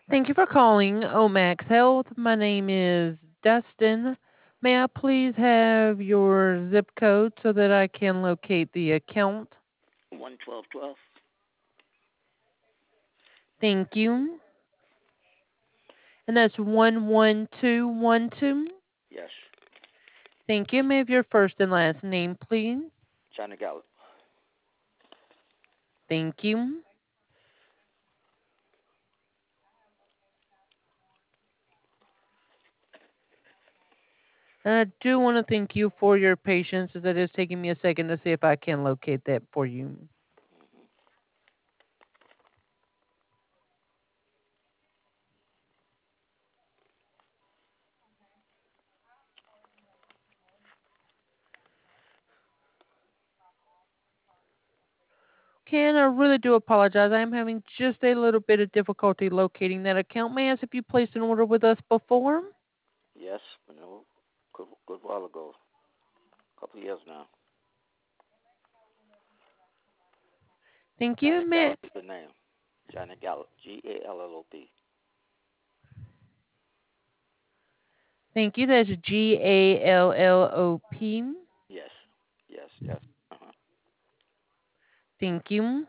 Thank you for calling Omax Health. My name is Dustin. May I please have your zip code so that I can locate the account? 11212. Thank you. And that's 11212. Yes. Thank you. May I have your first and last name, please? China Gallup. Thank you. And I do want to thank you for your patience as it is taking me a second to see if I can locate that for you. Ken, I really do apologize. I am having just a little bit of difficulty locating that account. May I ask if you placed an order with us before? Yes. Good while ago. A couple of years now. Thank you. China Gallup is the name. China Gallup. Gallop. Thank you. That's Gallop. Yes. Yes. Yes. Uh-huh. Thank you.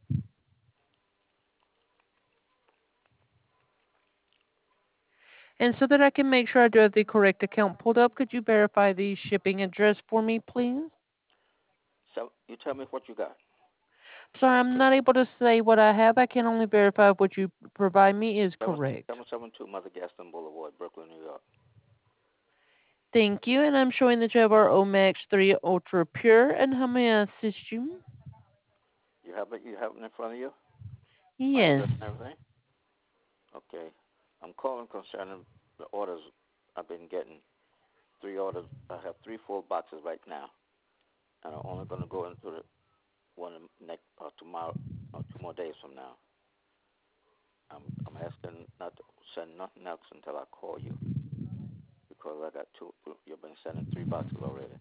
And so that I can make sure I do have the correct account pulled up, could you verify the shipping address for me, please? So you tell me what you got. Sorry, I'm not able to say what I have. I can only verify if what you provide me is correct. 772 Mother Gaston Boulevard, Brooklyn, New York. Thank you. And I'm showing that you have our Omax 3 Ultra Pure. And how may I assist you? You have it. You have it in front of you. My Yes. address and everything. Okay. I'm calling concerning the orders I've been getting. Three orders. I have three full boxes right now, and I'm only going to go into the one next tomorrow or 2 more days from now. I'm asking not to send nothing else until I call you because I got two. You've been sending three boxes already.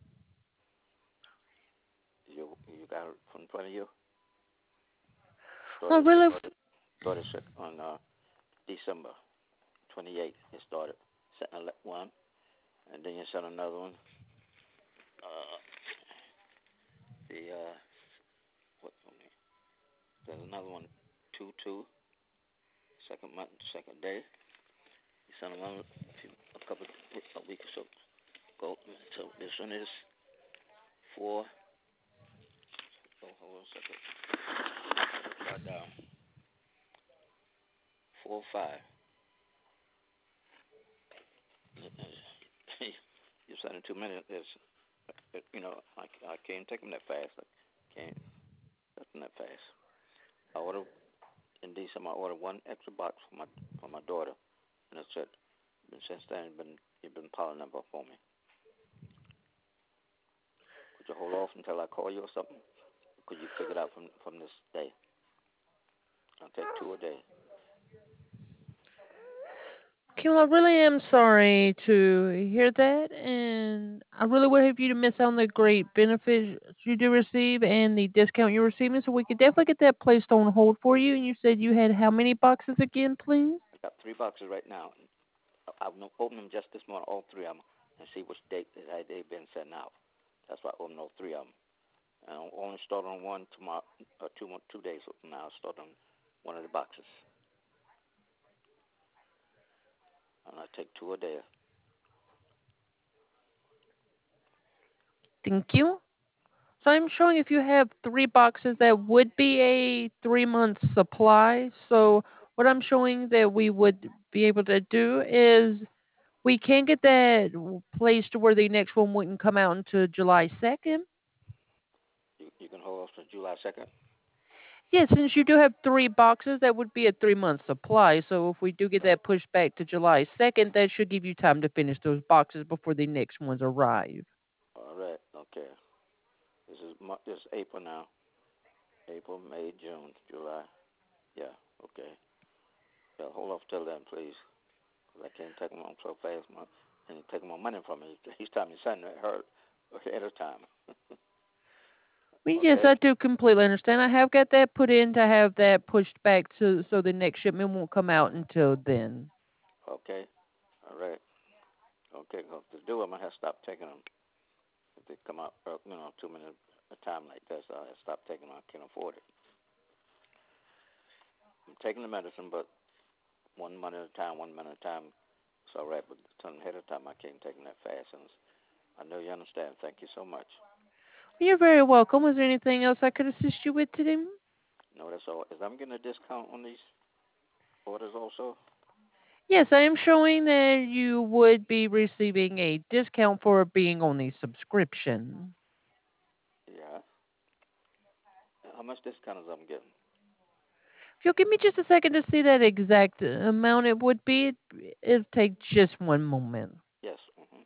You got it in front of you. Well, Started really, started on December 28th. It started. Sent one, and then you sent another one. Uh, the what? There's another one, 2/2, second month, second day. You sent one a week or so ago. So this one is four. Oh, hold on a second. Down. 4/5. You sent in 2 minutes. I can't take them that fast. I can't take them that fast. I ordered in December. I ordered one extra box for my daughter, and that's it. Since then, you've been piling them up for me. Could you hold off until I call you or something? Could you figure it out from this day? I'll take two a day. Kim, I really am sorry to hear that, and I really would have you to miss out on the great benefits you do receive and the discount you're receiving. So we could definitely get that placed on hold for you. And you said you had how many boxes again, please? I got three boxes right now. I've opened them just this morning, all three of them, and see which date they've been sent out. That's why I opened all three of them. And I'll only start on one tomorrow, 2 days from now. I'll start on one of the boxes, and I take two a day. Thank you. So I'm showing if you have three boxes, that would be a 3 month supply. So what I'm showing that we would be able to do is we can get that placed to where the next one wouldn't come out until July 2nd. You can hold off to July 2nd. Yeah, since you do have three boxes, that would be a 3 month supply. So if we do get that pushed back to July 2nd, that should give you time to finish those boxes before the next ones arrive. All right. Okay. This is April now. April, May, June, July. Yeah. Okay. Yeah. Hold off till then, please. 'Cause I can't take them on so fast, and take more money from me. Each time you send it, hurt ahead of time. Yes, Okay. I do completely understand. I have got that put in to have that pushed back so the next shipment won't come out until then. Okay. All right. Okay. Well, to do them, I have to stop taking them. If they come out, 2 minutes a time like this, I have to stop taking them. I can't afford it. I'm taking the medicine, but 1 month at a time, 1 minute at a time. It's all right, but some ahead of time, I can't take them that fast. And I know you understand. Thank you so much. You're very welcome. Was there anything else I could assist you with today? No, that's all. Is I'm getting a discount on these orders also? Yes, I am showing that you would be receiving a discount for being on the subscription. Yeah. How much discount is I'm getting? If you'll give me just a second to see that exact amount it would be, it'll take just one moment. Yes. Hmm.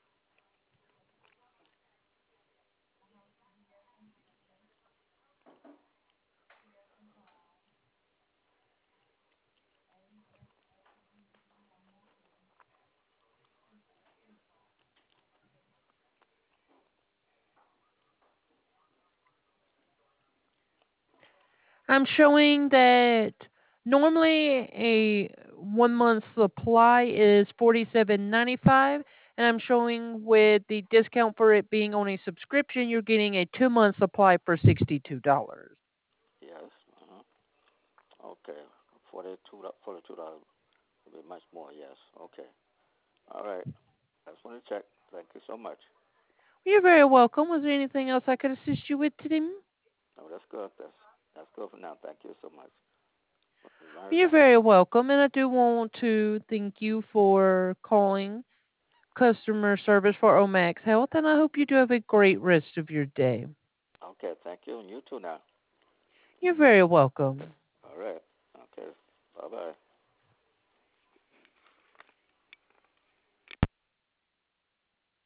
I'm showing that normally a 1 month supply is $47.95, and I'm showing with the discount for it being on a subscription, you're getting a 2 month supply for $62. Yes. Uh-huh. Okay. $42 would be much more. Yes. Okay. All right. I just want to check. Thank you so much. You're very welcome. Was there anything else I could assist you with today? No, that's good. That's good for now. Thank you so much. Very You're nice. very welcome, and I do want to thank you for calling customer service for Omax Health, and I hope you do have a great rest of your day. Okay. Thank you, and you too now. You're very welcome. All right. Okay. Bye bye.